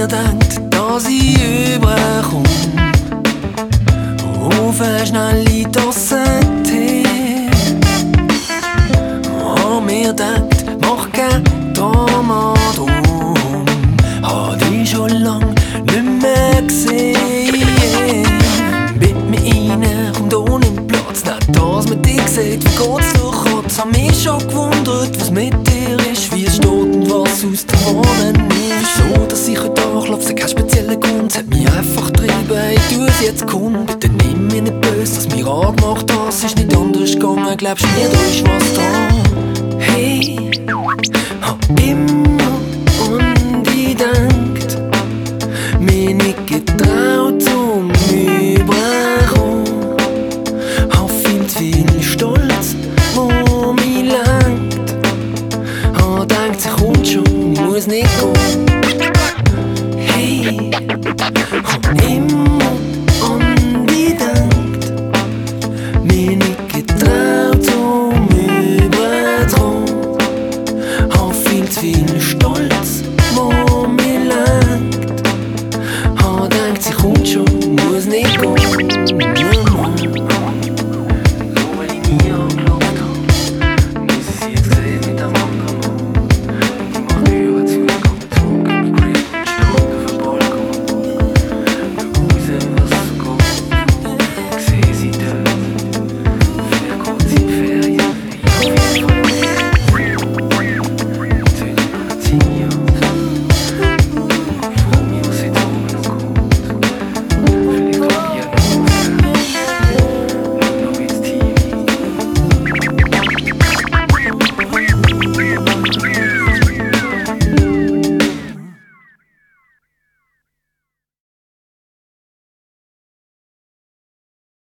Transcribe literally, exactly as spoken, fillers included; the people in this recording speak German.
mir denkt, dass ich überkomme auf eine schnelle Tasse Tee. Hab mir denkt, mach kein Drama drum, hab dich schon lang nicht mehr gesehen. Mit mir rein, kommt ohne Platz, nicht das mit dir sieht, wie geht's durch Kotz. Hab mich schon gewundert, was mit dir ist, wie es steht und was aus den Haaren ist. So, dass ich heute anklopfe, kein spezieller Grund, hat mich einfach getrieben, hey, tu es jetzt komm. Bitte nimm mir nicht böse, dass mir angemacht hast, ist nicht anders gegangen, glaubst mir, da ist was da. Hey, hab immer an dich gedacht, mir nicht getraut zum Überkommen, hab viel zu viel Stolz, wo mich lenkt, hab gedacht, sie kommt schon, ich muss nicht gehen. Hey, hab immer an dich gedacht, mir nicht getraut zum Überkommen, hab viel zu viel